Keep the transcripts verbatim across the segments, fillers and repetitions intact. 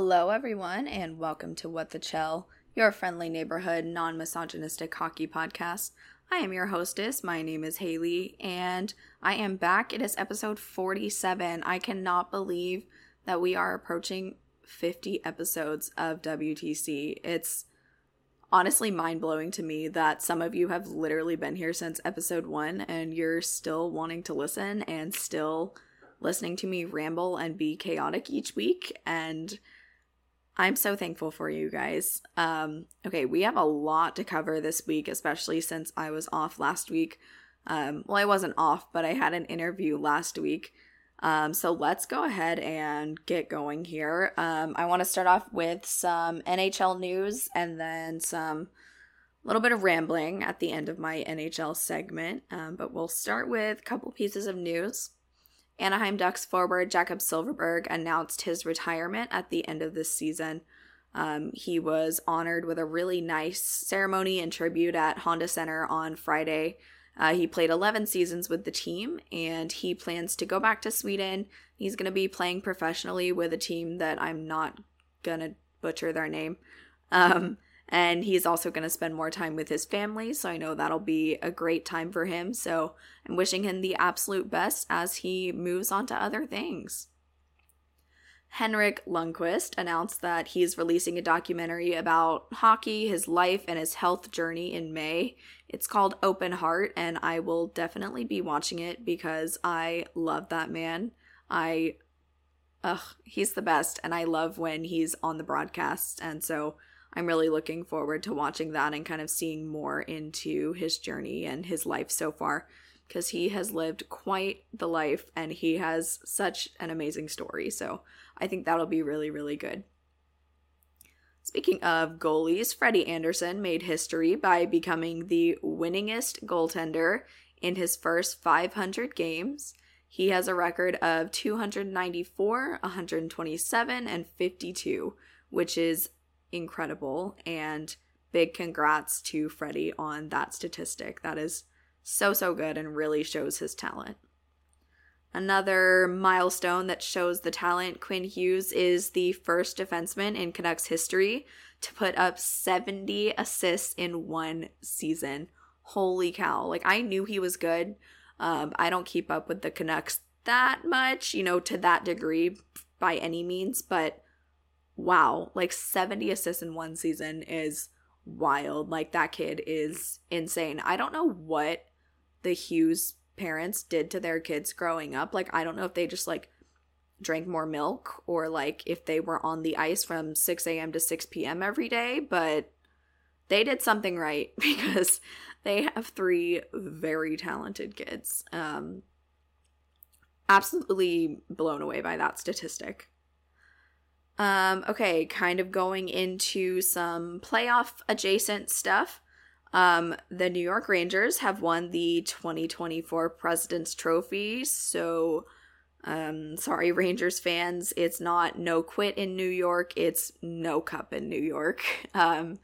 Hello, everyone, and welcome to What the Chell, your friendly neighborhood, non-misogynistic hockey podcast. I am your hostess. My name is Haley, and I am back. It is episode forty-seven. I cannot believe that we are approaching fifty episodes of W T C. It's honestly mind-blowing to me that some of you have literally been here since episode one, and you're still wanting to listen and still listening to me ramble and be chaotic each week, and I'm so thankful for you guys. Um, okay, we have a lot to cover this week, especially since I was off last week. Um, well, I wasn't off, but I had an interview last week. Um, so let's go ahead and get going here. Um, I want to start off with some N H L news and then some little bit of rambling at the end of my N H L segment. Um, but we'll start with a couple pieces of news. Anaheim Ducks forward Jakob Silfverberg announced his retirement at the end of this season. Um, he was honored with a really nice ceremony and tribute at Honda Center on Friday. Uh, he played eleven seasons with the team, and he plans to go back to Sweden. He's going to be playing professionally with a team that I'm not going to butcher their name. Um, and he's also going to spend more time with his family, so I know that'll be a great time for him. So I'm wishing him the absolute best as he moves on to other things. Henrik Lundqvist announced that he's releasing a documentary about hockey, his life, and his health journey in May. It's called Open Heart, and I will definitely be watching it because I love that man. I, ugh, he's the best, and I love when he's on the broadcast, and so I'm really looking forward to watching that and kind of seeing more into his journey and his life so far, because he has lived quite the life and he has such an amazing story. So I think that'll be really, really good. Speaking of goalies, Freddie Andersen made history by becoming the winningest goaltender in his first five hundred games. He has a record of two hundred ninety-four, one hundred twenty-seven, and fifty-two, which is incredible, and big congrats to Freddie on that statistic. That is so, so good and really shows his talent. Another milestone that shows the talent, Quinn Hughes is the first defenseman in Canucks history to put up seventy assists in one season. Holy cow. Like, I knew he was good. Um, I don't keep up with the Canucks that much, you know, to that degree by any means, but wow, like seventy assists in one season is wild. Like, that kid is insane. I don't know what the Hughes parents did to their kids growing up. Like, I don't know if they just like drank more milk or like if they were on the ice from six a.m. to six p.m. every day, but they did something right because they have three very talented kids. Um, absolutely blown away by that statistic. Um, okay, kind of going into some playoff adjacent stuff. Um, the New York Rangers have won the twenty twenty-four President's Trophy, so, um, sorry Rangers fans, it's not no quit in New York, it's no cup in New York. Um,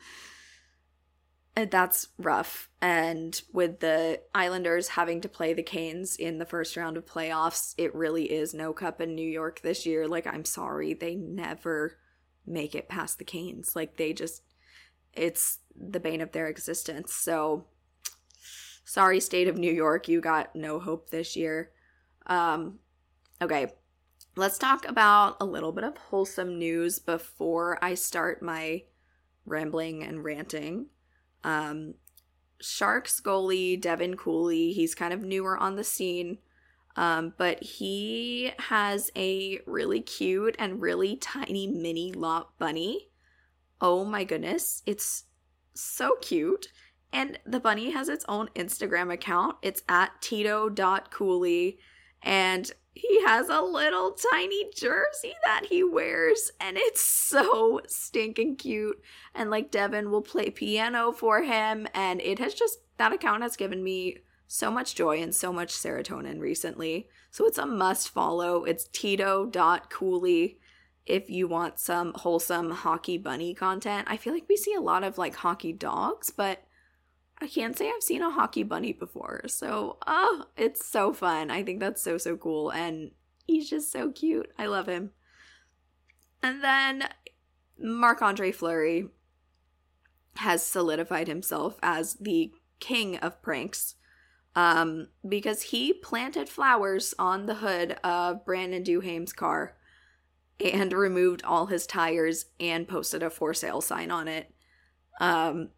that's rough, and with the Islanders having to play the Canes in the first round of playoffs, it really is no cup in New York this year. Like, I'm sorry, they never make it past the Canes. Like, they just, it's the bane of their existence. So, sorry, state of New York, you got no hope this year. Um, okay, let's talk about a little bit of wholesome news before I start my rambling and ranting. Um, Sharks goalie Devin Cooley, he's kind of newer on the scene, um, but he has a really cute and really tiny mini lot bunny. Oh my goodness, it's so cute. And the bunny has its own Instagram account. It's at tito dot cooley, and he has a little tiny jersey that he wears, and it's so stinking cute. And like, Devin will play piano for him, and it has just, that account has given me so much joy and so much serotonin recently. So it's a must follow. It's tito dot cooley if you want some wholesome hockey bunny content. I feel like we see a lot of like hockey dogs, but I can't say I've seen a hockey bunny before. So, oh, it's so fun. I think that's so, so cool. And he's just so cute. I love him. And then Marc-Andre Fleury has solidified himself as the king of pranks, um, because he planted flowers on the hood of Brandon Duhaim's car and removed all his tires and posted a for sale sign on it. Um,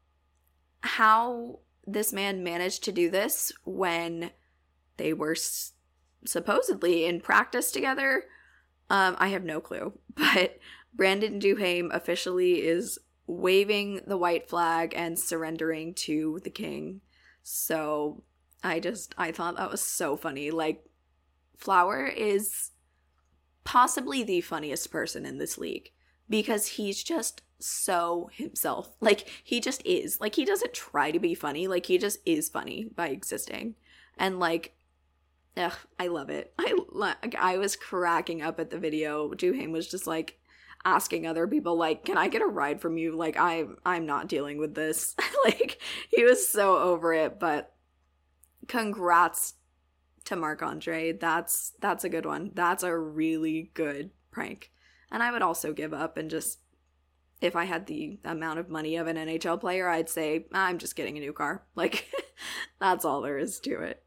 how this man managed to do this when they were s- supposedly in practice together, um, I have no clue. But Brandon Duhaim officially is waving the white flag and surrendering to the king. So I just, I thought that was so funny. Like, Flower is possibly the funniest person in this league because he's just so himself. Like, he just is. Like, he doesn't try to be funny. Like, he just is funny by existing. And, like, ugh, I love it. I, I was cracking up at the video. Duhaim was just, like, asking other people, like, can I get a ride from you? Like, I, I'm not dealing with this. Like, he was so over it. But congrats to Marc-Andre. That's, that's a good one. That's a really good prank. And I would also give up and just, if I had the amount of money of an N H L player, I'd say, I'm just getting a new car. Like, that's all there is to it.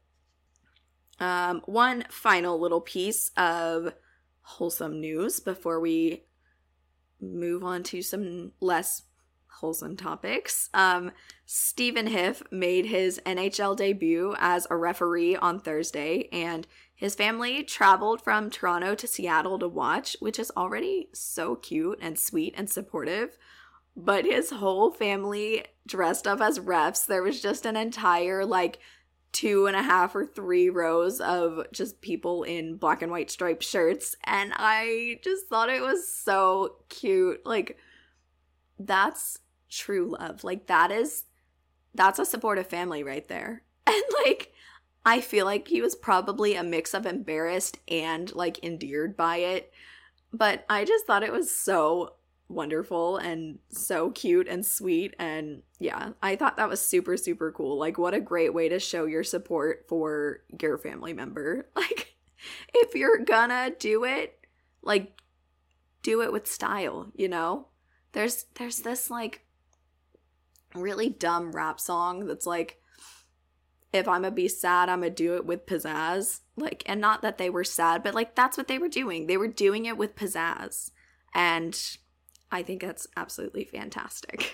Um, one final little piece of wholesome news before we move on to some less wholesome topics. Um, Stephen Hiff made his N H L debut as a referee on Thursday, and his family traveled from Toronto to Seattle to watch, which is already so cute and sweet and supportive. But his whole family dressed up as refs. There was just an entire, like, two and a half or three rows of just people in black and white striped shirts, and I just thought it was so cute. Like, that's true love. Like, that is, that's a supportive family right there. And, like, I feel like he was probably a mix of embarrassed and, like, endeared by it, but I just thought it was so wonderful and so cute and sweet. And yeah, I thought that was super, super cool. Like, what a great way to show your support for your family member. Like, if you're gonna do it, like, do it with style, you know? There's, there's this, like, really dumb rap song that's like, if I'm gonna be sad, I'm gonna do it with pizzazz. Like, and not that they were sad, but, like, that's what they were doing. They were doing it with pizzazz. And I think that's absolutely fantastic.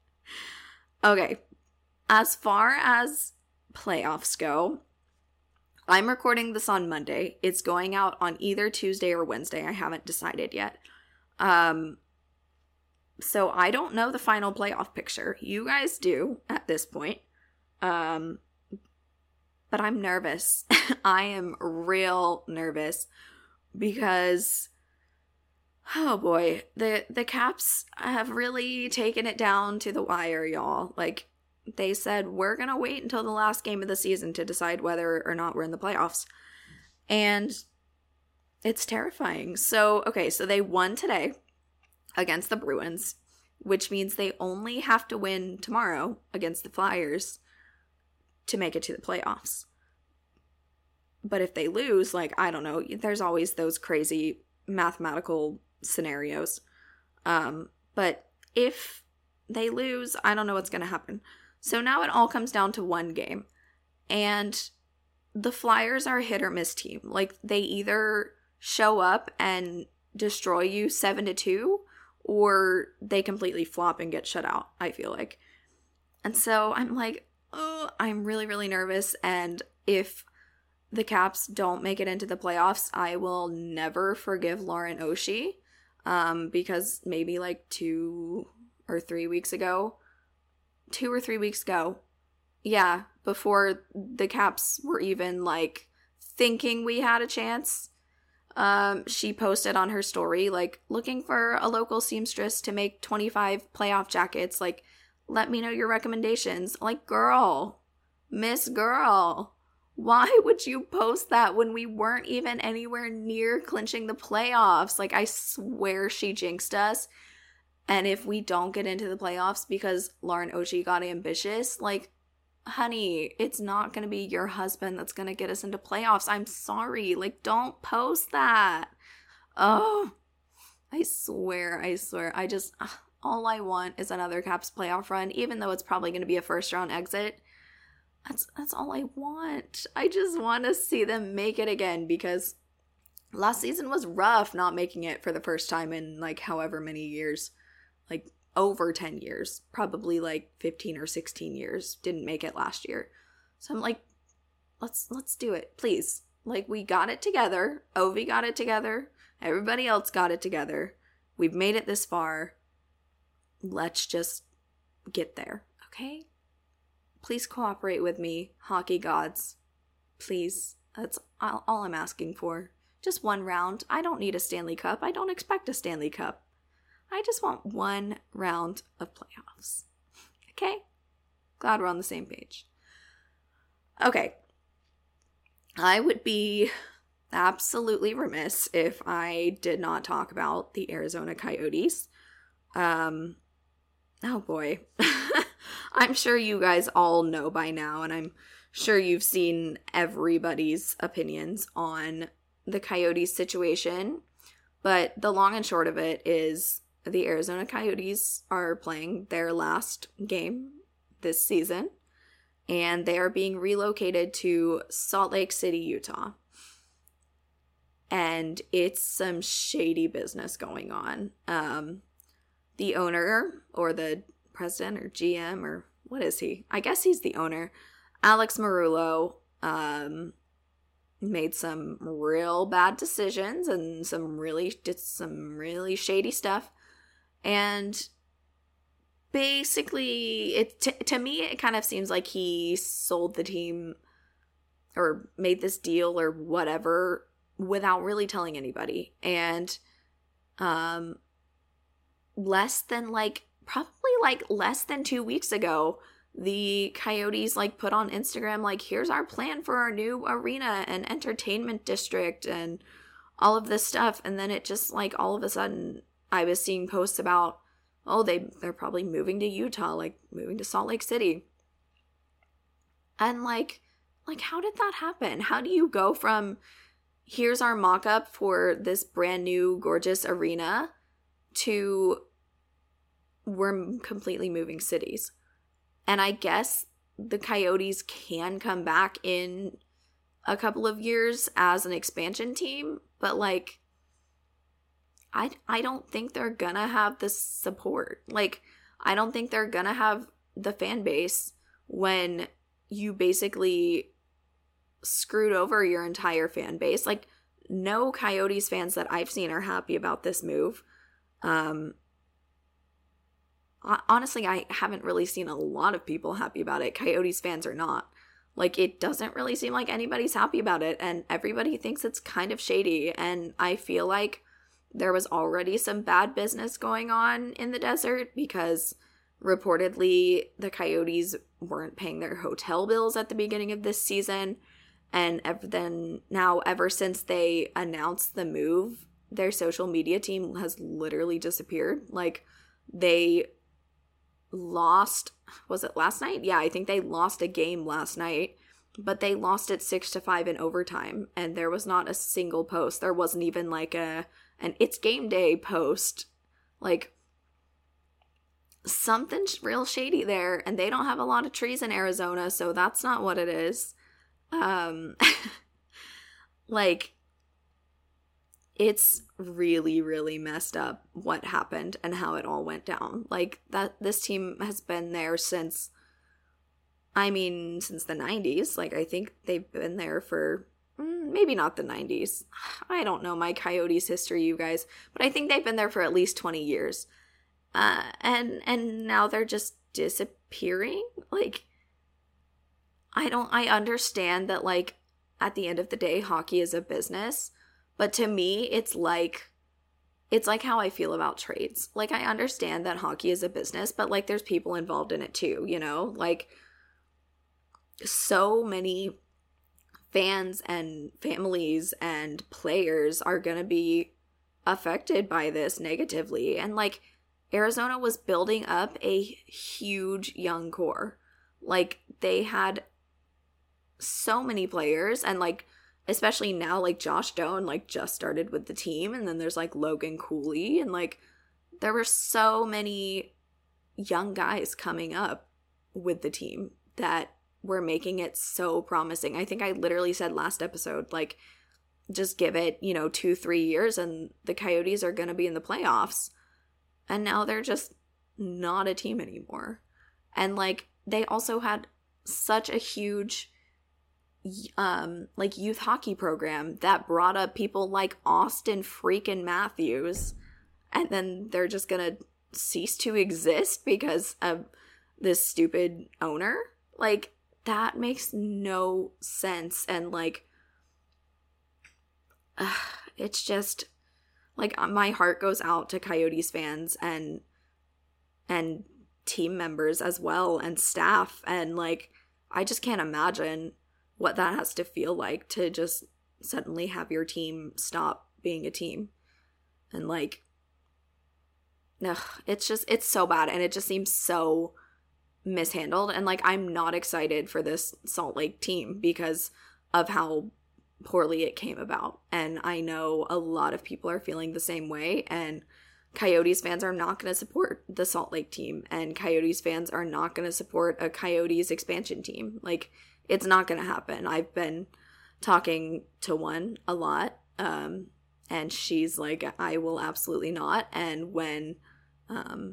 Okay, as far as playoffs go, I'm recording this on Monday. It's going out on either Tuesday or Wednesday. I haven't decided yet. Um, so I don't know the final playoff picture. You guys do at this point. Um, but I'm nervous. I am real nervous because, oh boy, the the Caps have really taken it down to the wire, y'all. Like, they said, we're going to wait until the last game of the season to decide whether or not we're in the playoffs. And it's terrifying. So, okay, so they won today against the Bruins, which means they only have to win tomorrow against the Flyers to make it to the playoffs. But if they lose, like, I don't know, there's always those crazy mathematical scenarios. Um, but if they lose, I don't know what's going to happen. So now it all comes down to one game. And the Flyers are a hit or miss team. Like, they either show up and destroy you seven to two, or they completely flop and get shut out, I feel like. And so I'm like, oh, I'm really, really nervous. And if the Caps don't make it into the playoffs, I will never forgive Lauren Oshie. Um, because maybe like two or three weeks ago, two or three weeks ago, yeah, before the Caps were even like thinking we had a chance, um, she posted on her story, like, looking for a local seamstress to make twenty-five playoff jackets. Like, let me know your recommendations. Like, girl, Miss Girl, why would you post that when we weren't even anywhere near clinching the playoffs? Like, I swear she jinxed us. And if we don't get into the playoffs because Lauren Oshie got ambitious, like, honey, it's not going to be your husband that's going to get us into playoffs. I'm sorry. Like, don't post that. Oh, I swear, I swear, I just, ugh, all I want is another Caps playoff run, even though it's probably going to be a first round exit. That's that's all I want. I just want to see them make it again, because last season was rough not making it for the first time in like however many years, like over ten years, probably like fifteen or sixteen years, didn't make it last year. So I'm like, let's let's do it, please. Like, we got it together. Ovi got it together. Everybody else got it together. We've made it this far. Let's just get there, okay? Please cooperate with me, hockey gods. Please. That's all, all I'm asking for. Just one round. I don't need a Stanley Cup. I don't expect a Stanley Cup. I just want one round of playoffs. Okay? Glad we're on the same page. Okay. I would be absolutely remiss if I did not talk about the Arizona Coyotes. Um, oh boy. I'm sure you guys all know by now, and I'm sure you've seen everybody's opinions on the Coyotes situation. But the long and short of it is the Arizona Coyotes are playing their last game this season, and they are being relocated to Salt Lake City, Utah. And it's some shady business going on. Um, the owner, or the president, or G M, or what is he? I guess he's the owner. Alex Marullo um, made some real bad decisions and some really did some really shady stuff. And basically, it t- to me, it kind of seems like he sold the team or made this deal or whatever without really telling anybody. And um, less than like, probably like less than two weeks ago, the Coyotes like put on Instagram, like, here's our plan for our new arena and entertainment district and all of this stuff. And then it just like all of a sudden I was seeing posts about, oh, they, they're probably moving to Utah, like moving to Salt Lake City. And like, like, how did that happen? How do you go from, here's our mock-up for this brand new gorgeous arena, to we're completely moving cities? And I guess the Coyotes can come back in a couple of years as an expansion team, but like, I, I don't think they're gonna have the support. Like, I don't think they're gonna have the fan base when you basically screwed over your entire fan base. Like, no Coyotes fans that I've seen are happy about this move. Um, honestly, I haven't really seen a lot of people happy about it. Coyotes fans are not. Like, it doesn't really seem like anybody's happy about it, and everybody thinks it's kind of shady, and I feel like there was already some bad business going on in the desert, because reportedly the Coyotes weren't paying their hotel bills at the beginning of this season. And then now, ever since they announced the move, their social media team has literally disappeared. Like, they lost, was it last night? Yeah, I think they lost a game last night, but they lost it six to five in overtime. And there was not a single post. There wasn't even like a, an It's Game Day post. Like, something real shady there. And they don't have a lot of trees in Arizona, so that's not what it is. Um, like, it's really, really messed up what happened and how it all went down. Like, that this team has been there since, I mean, since the nineties. Like, I think they've been there for, mm, maybe not the nineties. I don't know my Coyotes history, you guys, but I think they've been there for at least twenty years. Uh, and, and now they're just disappearing. Like, I don't, I understand that, like, at the end of the day, hockey is a business, but to me, it's like, it's like how I feel about trades. Like, I understand that hockey is a business, but, like, there's people involved in it too, you know? Like, so many fans and families and players are gonna be affected by this negatively. And, like, Arizona was building up a huge young core. Like, they had so many players, and like, especially now, like, Josh Doan, like, just started with the team, and then there's, like, Logan Cooley, and, like, there were so many young guys coming up with the team that were making it so promising. I think I literally said last episode, like, just give it, you know, two, three years, and the Coyotes are going to be in the playoffs. And now they're just not a team anymore. And, like, they also had such a huge um like youth hockey program that brought up people like Austin freaking Matthews, and then they're just gonna cease to exist because of this stupid owner. Like, that makes no sense. And, like, uh, it's just, like, my heart goes out to Coyotes fans and and team members as well, and staff, and, like, I just can't imagine what that has to feel like to just suddenly have your team stop being a team. And, like, no, it's just, it's so bad, and it just seems so mishandled. And, like, I'm not excited for this Salt Lake team because of how poorly it came about. And I know a lot of people are feeling the same way, and Coyotes fans are not going to support the Salt Lake team, and Coyotes fans are not going to support a Coyotes expansion team. Like, it's not going to happen. I've been talking to one a lot, um, and she's like, I will absolutely not. And when um,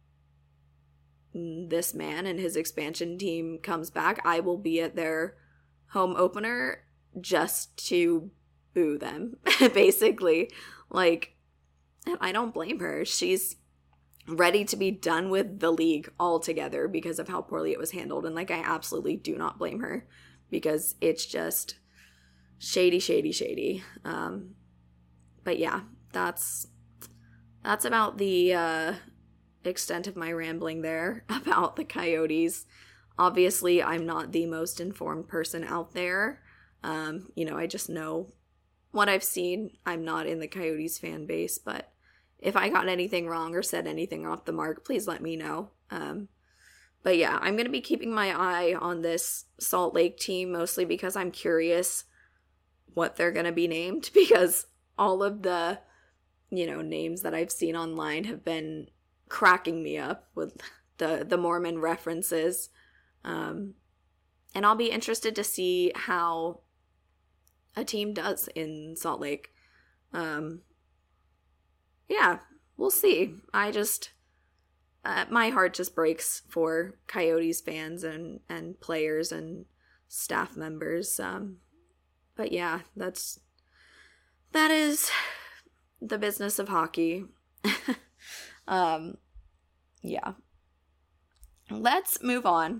this man and his expansion team comes back, I will be at their home opener just to boo them, basically. Like, and I don't blame her. She's ready to be done with the league altogether because of how poorly it was handled. And, like, I absolutely do not blame her because it's just shady, shady, shady. Um, but yeah, that's, that's about the uh, extent of my rambling there about the Coyotes. Obviously, I'm not the most informed person out there. Um, you know, I just know what I've seen. I'm not in the Coyotes fan base, but if I got anything wrong or said anything off the mark, please let me know. Um, but yeah, I'm going to be keeping my eye on this Salt Lake team, mostly because I'm curious what they're going to be named, because all of the, you know, names that I've seen online have been cracking me up with the, the Mormon references. Um, and I'll be interested to see how a team does in Salt Lake. Um, yeah, we'll see. I just, uh, my heart just breaks for Coyotes fans and, and players and staff members. Um, but yeah, that's, that is the business of hockey. um, yeah. Let's move on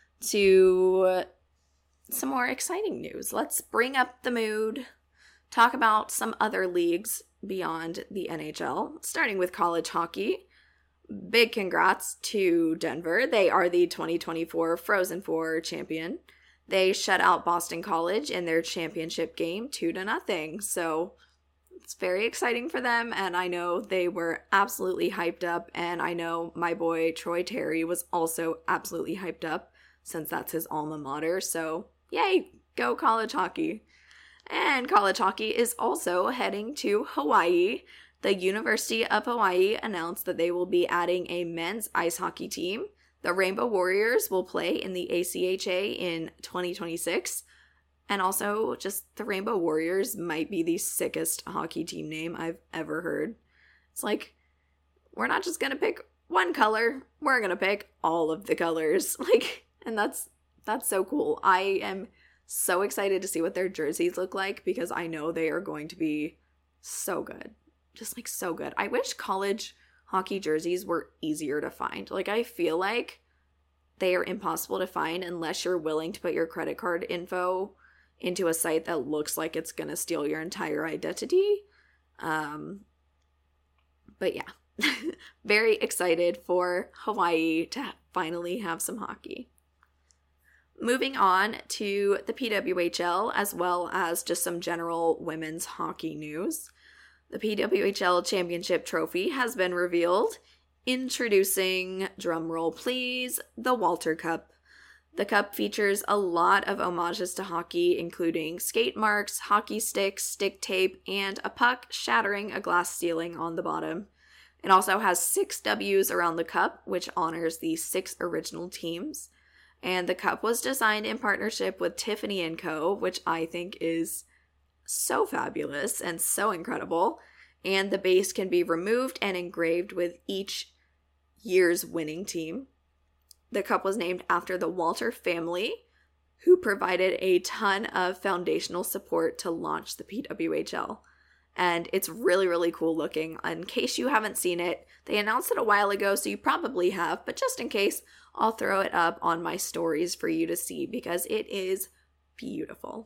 to some more exciting news. Let's bring up the mood, talk about some other leagues beyond the N H L, starting with college hockey. Big congrats to Denver. They are the twenty twenty-four Frozen Four champion. They shut out Boston College in their championship game two to nothing. So it's very exciting for them, and I know they were absolutely hyped up, and I know my boy Troy Terry was also absolutely hyped up since that's his alma mater. So yay, go college hockey. And college hockey is also heading to Hawaii. The University of Hawaii announced that they will be adding a men's ice hockey team. The Rainbow Warriors will play in the A C H A in twenty twenty-six. And also, just the Rainbow Warriors might be the sickest hockey team name I've ever heard. It's like, we're not just going to pick one color. We're going to pick all of the colors. Like, and that's that's so cool. I am so excited to see what their jerseys look like because I know they are going to be so good. Just, like, so good. I wish college hockey jerseys were easier to find. Like, I feel like they are impossible to find unless you're willing to put your credit card info into a site that looks like it's going to steal your entire identity. Um, but yeah, very excited for Hawaii to finally have some hockey. Moving on to the P W H L, as well as just some general women's hockey news. The P W H L Championship Trophy has been revealed. Introducing, drumroll please, the Walter Cup. The cup features a lot of homages to hockey, including skate marks, hockey sticks, stick tape, and a puck shattering a glass ceiling on the bottom. It also has six W's around the cup, which honors the six original teams. And the cup was designed in partnership with Tiffany and Co., which I think is so fabulous and so incredible. And the base can be removed and engraved with each year's winning team. The cup was named after the Walter family, who provided a ton of foundational support to launch the P W H L. And it's really, really cool looking. In case you haven't seen it, they announced it a while ago, so you probably have. But just in case, I'll throw it up on my stories for you to see because it is beautiful.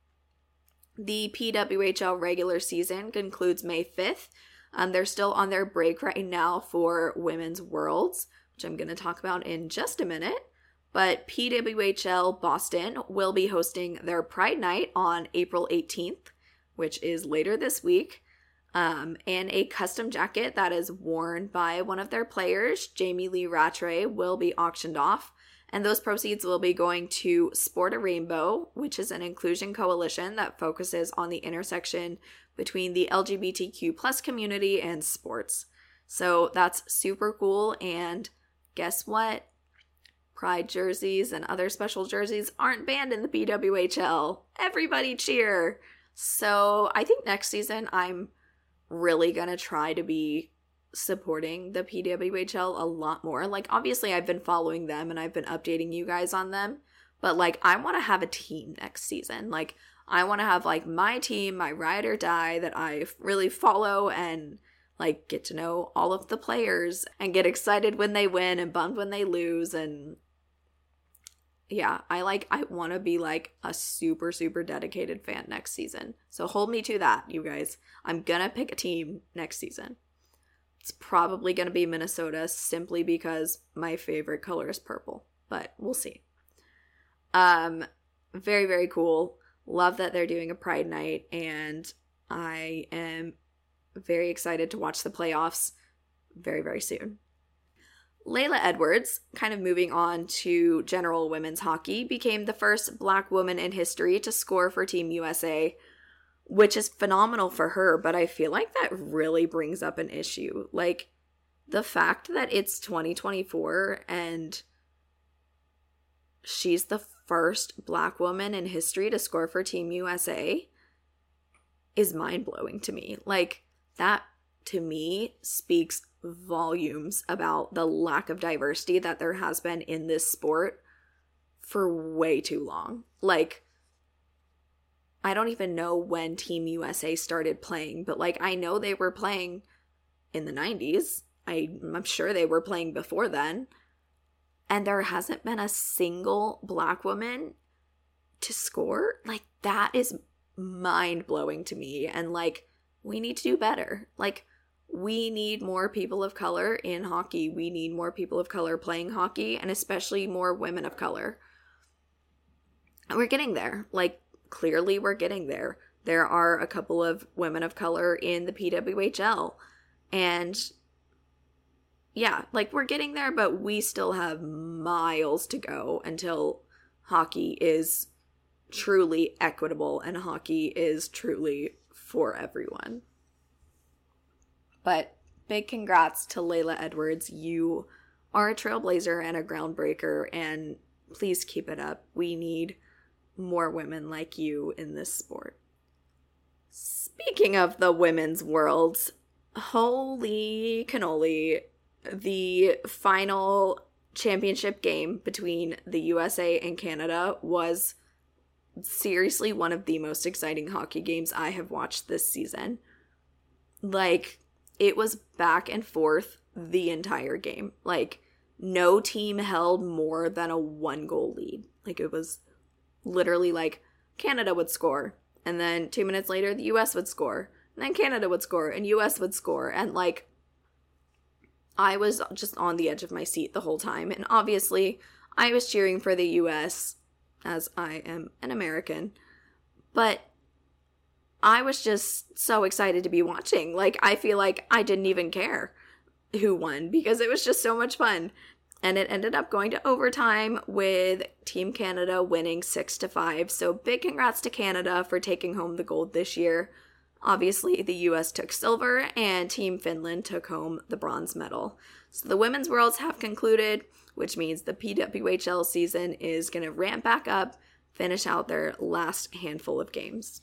The P W H L regular season concludes May fifth. Um, they're still on their break right now for Women's Worlds, which I'm going to talk about in just a minute. But P W H L Boston will be hosting their Pride Night on April eighteenth, which is later this week. Um, and a custom jacket that is worn by one of their players, Jamie Lee Rattray, will be auctioned off. And those proceeds will be going to Sport a Rainbow, which is an inclusion coalition that focuses on the intersection between the L G B T Q plus community and sports. So that's super cool. And guess what? Pride jerseys and other special jerseys aren't banned in the P W H L. Everybody cheer! So I think next season I'm really going to try to be supporting the P W H L a lot more. Like, obviously I've been following them and I've been updating you guys on them, but like I want to have a team next season. Like I want to have like my team, my ride or die that I really follow and like get to know all of the players and get excited when they win and bummed when they lose. And yeah, I like, I want to be like a super, super dedicated fan next season. So hold me to that, you guys. I'm gonna pick a team next season. It's probably gonna be Minnesota simply because my favorite color is purple, but we'll see. Um, very, very cool. Love that they're doing a Pride Night, and I am very excited to watch the playoffs very, very soon. Layla Edwards, kind of moving on to general women's hockey, became the first Black woman in history to score for Team U S A, which is phenomenal for her, but I feel like that really brings up an issue. Like, the fact that it's twenty twenty-four and she's the first Black woman in history to score for Team U S A is mind-blowing to me. Like, that, to me, speaks volumes about the lack of diversity that there has been in this sport for way too long. Like, I don't even know when Team U S A started playing, but like I know they were playing in the nineties. I, I'm sure they were playing before then. And there hasn't been a single Black woman to score. Like, that is mind-blowing to me. And like, we need to do better. Like, we need more people of color in hockey. We need more people of color playing hockey, and especially more women of color. And we're getting there. Like, clearly we're getting there. There are a couple of women of color in the P W H L. And yeah, like, we're getting there, but we still have miles to go until hockey is truly equitable and hockey is truly for everyone. But big congrats to Layla Edwards. You are a trailblazer and a groundbreaker, and please keep it up. We need more women like you in this sport. Speaking of the women's world, holy cannoli, the final championship game between the U S A and Canada was seriously one of the most exciting hockey games I have watched this season. Like, it was back and forth the entire game. Like, no team held more than a one goal lead. Like, it was literally like Canada would score, and then two minutes later the U S would score, and then Canada would score, and U S would score. And like, I was just on the edge of my seat the whole time. And obviously I was cheering for the U S as I am an American, but I was just so excited to be watching. Like, I feel like I didn't even care who won because it was just so much fun. and it ended up going to overtime with Team Canada winning six to five. So big congrats to Canada for taking home the gold this year. Obviously, the U S took silver, and Team Finland took home the bronze medal. So the Women's Worlds have concluded, which means the P W H L season is going to ramp back up, finish out their last handful of games.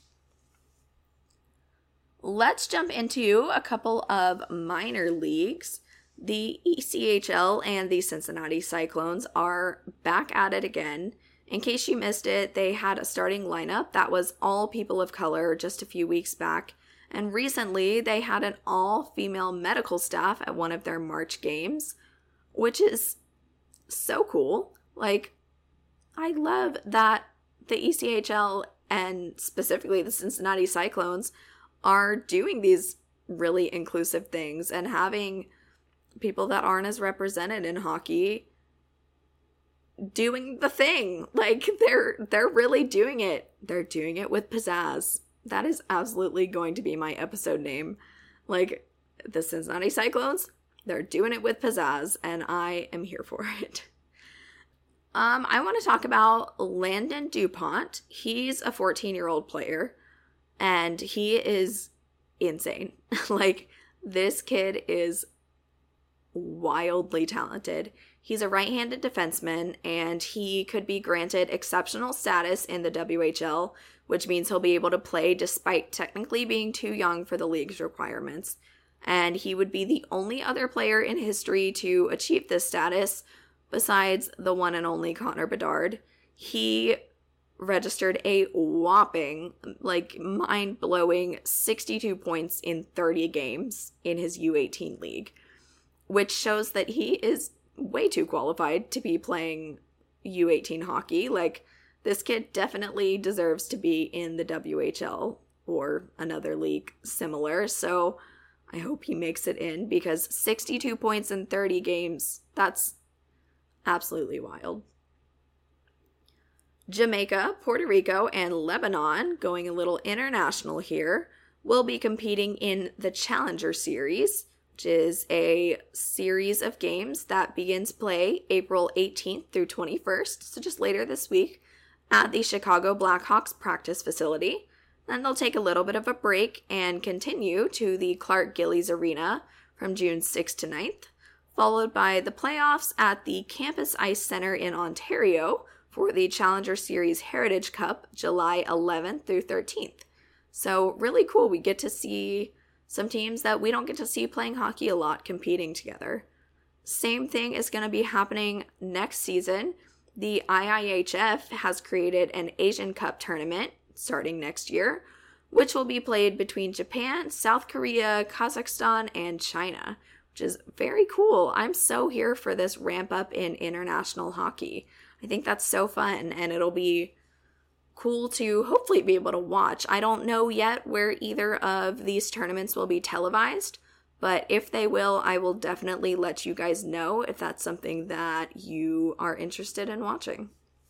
Let's jump into a couple of minor leagues. The E C H L and the Cincinnati Cyclones are back at it again. In case you missed it, they had a starting lineup that was all people of color just a few weeks back. And recently, they had an all-female medical staff at one of their March games, which is so cool. Like, I love that the E C H L and specifically the Cincinnati Cyclones are doing these really inclusive things and having people that aren't as represented in hockey doing the thing. Like, they're they're really doing it. They're doing it with pizzazz. That is absolutely going to be my episode name. Like, the Cincinnati Cyclones, they're doing it with pizzazz, and I am here for it. Um, I want to talk about Landon DuPont. He's a fourteen-year-old player, and he is insane. Like, this kid is wildly talented. He's a right-handed defenseman, and he could be granted exceptional status in the W H L, which means he'll be able to play despite technically being too young for the league's requirements. And he would be the only other player in history to achieve this status, besides the one and only Connor Bedard. He registered a whopping, like, mind-blowing sixty-two points in thirty games in his U eighteen league, which shows that he is way too qualified to be playing U eighteen hockey. Like, this kid definitely deserves to be in the W H L or another league similar, so I hope he makes it in, because sixty-two points in thirty games, that's absolutely wild. Jamaica, Puerto Rico, and Lebanon, going a little international here, will be competing in the Challenger Series, which is a series of games that begins play April eighteenth through twenty-first, so just later this week, at the Chicago Blackhawks practice facility. Then they'll take a little bit of a break and continue to the Clark Gillies Arena from June sixth to ninth, followed by the playoffs at the Campus Ice Center in Ontario for the Challenger Series Heritage Cup, July eleventh through thirteenth. So really cool. We get to see some teams that we don't get to see playing hockey a lot competing together. Same thing is going to be happening next season. The I I H F has created an Asian Cup tournament starting next year, which will be played between Japan, South Korea, Kazakhstan, and China, which is very cool. I'm so here for this ramp up in international hockey. I think that's so fun, and it'll be cool to hopefully be able to watch. I don't know yet where either of these tournaments will be televised, but if they will, I will definitely let you guys know if that's something that you are interested in watching.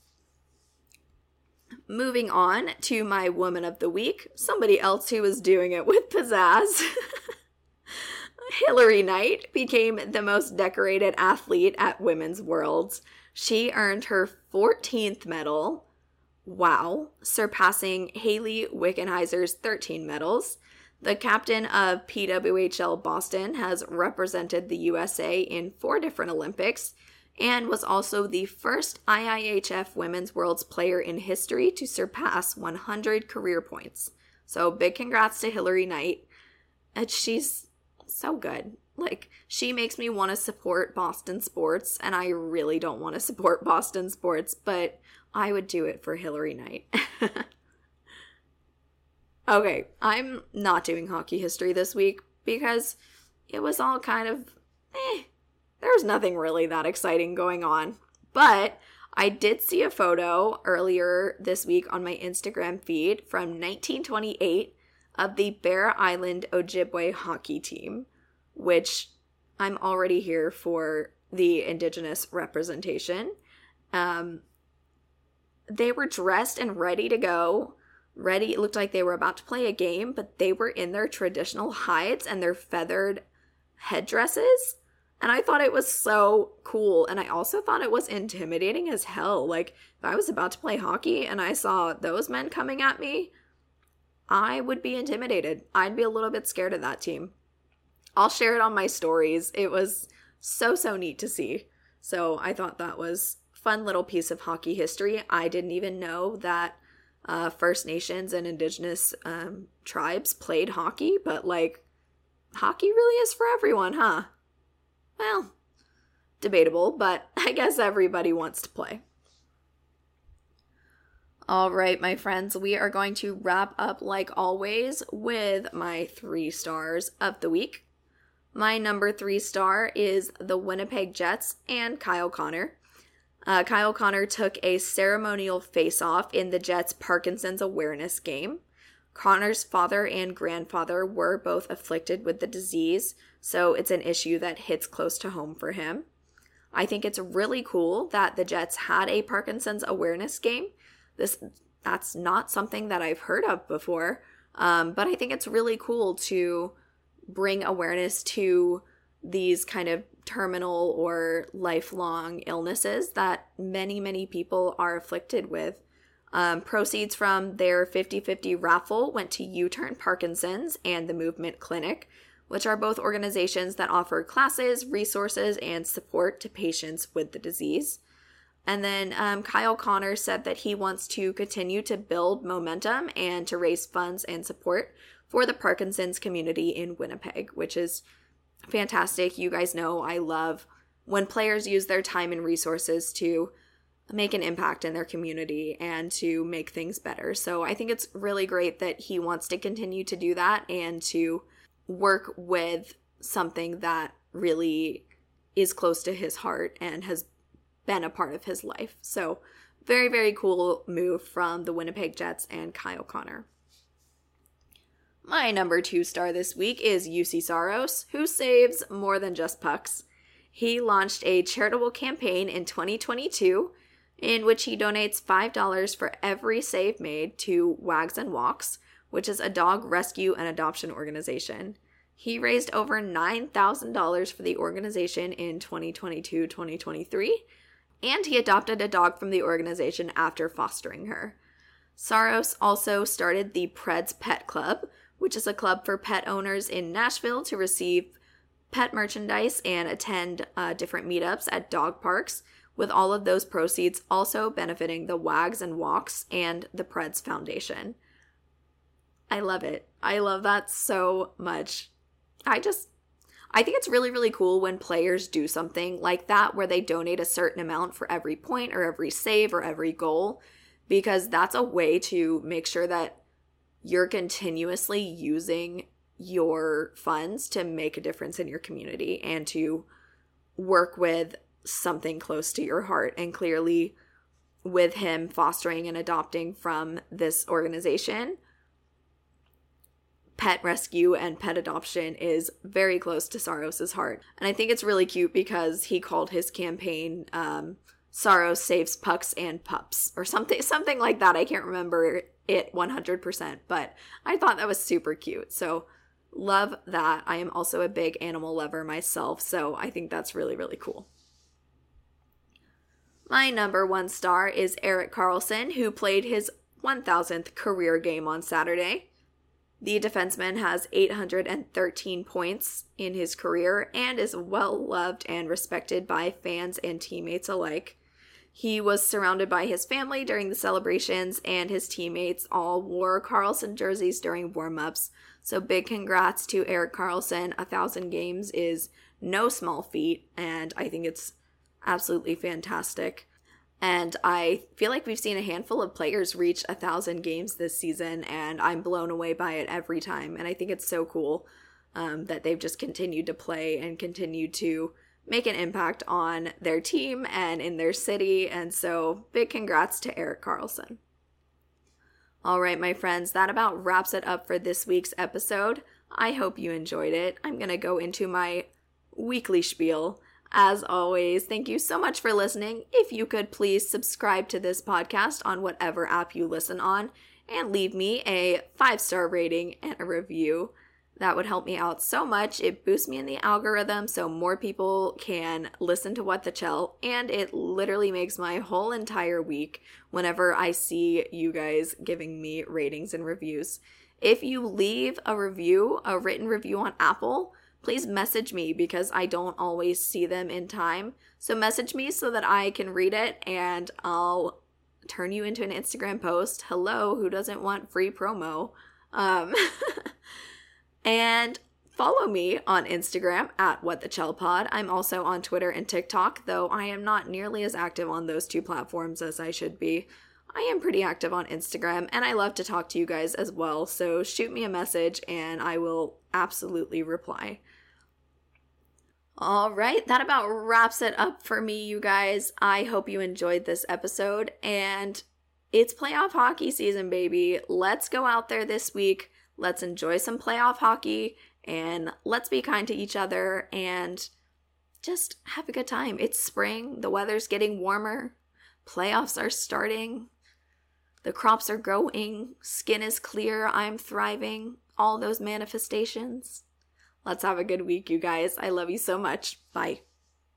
Moving on to my Woman of the Week, somebody else who is doing it with pizzazz. Hilary Knight became the most decorated athlete at Women's Worlds. She earned her fourteenth medal. Wow. Surpassing Hayley Wickenheiser's thirteen medals. The captain of P W H L Boston has represented the U S A in four different Olympics and was also the first I I H F Women's Worlds player in history to surpass one hundred career points. So big congrats to Hilary Knight. And she's so good. Like, she makes me want to support Boston sports, and I really don't want to support Boston sports, but I would do it for Hilary Knight. Okay, I'm not doing hockey history this week because it was all kind of, eh, there's nothing really that exciting going on. But I did see a photo earlier this week on my Instagram feed from nineteen twenty-eight of the Bear Island Ojibwe hockey team, which I'm already here for the Indigenous representation. Um, they were dressed and ready to go. Ready, it looked like they were about to play a game, but they were in their traditional hides and their feathered headdresses. And I thought it was so cool. And I also thought it was intimidating as hell. Like, if I was about to play hockey and I saw those men coming at me, I would be intimidated. I'd be a little bit scared of that team. I'll share it on my stories. It was so, so neat to see. So I thought that was a fun little piece of hockey history. I didn't even know that uh, First Nations and Indigenous um, tribes played hockey, but like, hockey really is for everyone, huh? Well, debatable, but I guess everybody wants to play. All right, my friends, we are going to wrap up like always with my three stars of the week. My number three star is the Winnipeg Jets and Kyle Connor. Uh, Kyle Connor took a ceremonial face-off in the Jets' Parkinson's awareness game. Connor's father and grandfather were both afflicted with the disease, so it's an issue that hits close to home for him. I think it's really cool that the Jets had a Parkinson's awareness game. This that's not something that I've heard of before, um, but I think it's really cool to bring awareness to these kind of terminal or lifelong illnesses that many, many people are afflicted with. Um, proceeds from their fifty-fifty raffle went to U-Turn Parkinson's and the Movement Clinic, which are both organizations that offer classes, resources, and support to patients with the disease. And then um, Kyle Connor said that he wants to continue to build momentum and to raise funds and support for the Parkinson's community in Winnipeg, which is fantastic. You guys know I love when players use their time and resources to make an impact in their community and to make things better. So I think it's really great that he wants to continue to do that and to work with something that really is close to his heart and has been a part of his life. So very, very cool move from the Winnipeg Jets and Kyle Connor. My number two star this week is Juuse Saros, who saves more than just pucks. He launched a charitable campaign in twenty twenty-two in which he donates five dollars for every save made to Wags and Walks, which is a dog rescue and adoption organization. He raised over nine thousand dollars for the organization in twenty twenty-two twenty twenty-three, and he adopted a dog from the organization after fostering her. Saros also started the Preds Pet Club, which is a club for pet owners in Nashville to receive pet merchandise and attend uh, different meetups at dog parks, with all of those proceeds also benefiting the Wags and Walks and the Preds Foundation. I love it. I love that so much. I just, I think it's really, really cool when players do something like that where they donate a certain amount for every point or every save or every goal, because that's a way to make sure that you're continuously using your funds to make a difference in your community and to work with something close to your heart. And clearly with him fostering and adopting from this organization, pet rescue and pet adoption is very close to Saros's heart. And I think it's really cute because he called his campaign um, Saros Saves Pucks and Pups or something something like that. I can't remember it one hundred percent, but I thought that was super cute. So love that. I am also a big animal lover myself, so I think that's really, really cool. My number one star is Erik Karlsson, who played his one thousandth career game on Saturday. The defenseman has eight hundred thirteen points in his career and is well loved and respected by fans and teammates alike. He was surrounded by his family during the celebrations, and his teammates all wore Karlsson jerseys during warm-ups. So big congrats to Erik Karlsson. A thousand games is no small feat, and I think it's absolutely fantastic. And I feel like we've seen a handful of players reach a thousand games this season, and I'm blown away by it every time. And I think it's so cool um, that they've just continued to play and continued to make an impact on their team and in their city. And so big congrats to Erik Karlsson. All right, my friends, that about wraps it up for this week's episode. I hope you enjoyed it. I'm going to go into my weekly spiel. As always, thank you so much for listening. If you could please subscribe to this podcast on whatever app you listen on and leave me a five-star rating and a review. That would help me out so much. It boosts me in the algorithm so more people can listen to What the Chell, and it literally makes my whole entire week whenever I see you guys giving me ratings and reviews. If you leave a review, a written review on Apple, please message me because I don't always see them in time. So message me so that I can read it and I'll turn you into an Instagram post. Hello, who doesn't want free promo? Um... And follow me on Instagram at WhatTheChellPod. I'm also on Twitter and TikTok, though I am not nearly as active on those two platforms as I should be. I am pretty active on Instagram, and I love to talk to you guys as well, so shoot me a message and I will absolutely reply. All right, that about wraps it up for me, you guys. I hope you enjoyed this episode, and it's playoff hockey season, baby. Let's go out there this week. Let's enjoy some playoff hockey, and let's be kind to each other and just have a good time. It's spring. The weather's getting warmer. Playoffs are starting. The crops are growing. Skin is clear. I'm thriving. All those manifestations. Let's have a good week, you guys. I love you so much. Bye.